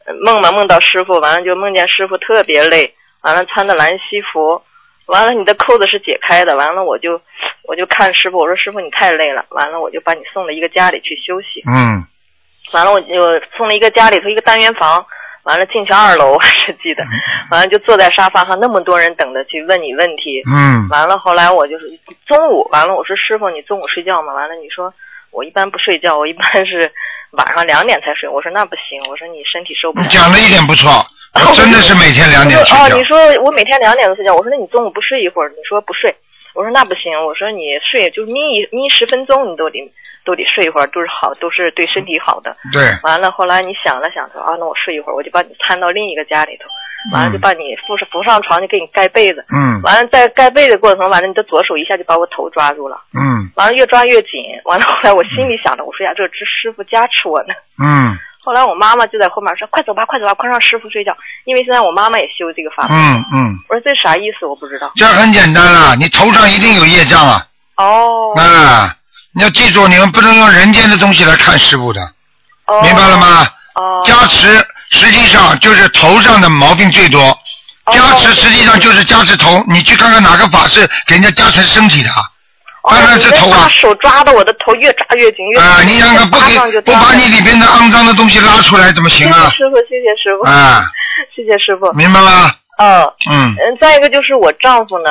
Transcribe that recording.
梦到师傅，完了就梦见师傅特别累，完了穿的蓝西服，完了你的扣子是解开的，完了我就看师傅，我说师傅你太累了，完了我就把你送到一个家里去休息。完了我就送了一个家里头一个单元房，完了进去2楼我是记得，完了就坐在沙发上，那么多人等着去问你问题。完了后来我就是中午，完了我说师傅你中午睡觉吗？完了你说我一般不睡觉，我一般是晚上2点才睡。我说那不行，我说你身体受不了。 你讲了一点不错，我真的是每天2点睡觉。 你说我每天2点都睡觉，我说那你中午不睡一会儿？你说不睡。我说那不行，我说你睡就眯10分钟，你都得睡一会儿，都是对身体好的。 对。 完了后来你想了想说那我睡一会儿，我就把你搀到另一个家里头，完了就把你扶上床，就给你盖被子。完了在盖被子过程，完了你的左手一下就把我头抓住了。完了越抓越紧，完了后来我心里想着，我说呀这师傅加持我呢。后来我妈妈就在后面说快走吧快走吧，快让师傅睡觉，因为现在我妈妈也修这个法门。我说这啥意思我不知道。 这很简单了，你头上一定有业障啊。你要记住，你们不能用人间的东西来看师傅的。明白了吗？加持实际上就是头上的毛病最多，加持实际上就是加持头。你去看看哪个法是给人家加持身体的？当然是头啊！ 手抓的我的头越抓越紧， 你让他不把你里边的肮脏的东西拉出来怎么行啊？ 谢谢师傅。谢谢师傅。 明白吗？ 再一个就是我丈夫呢。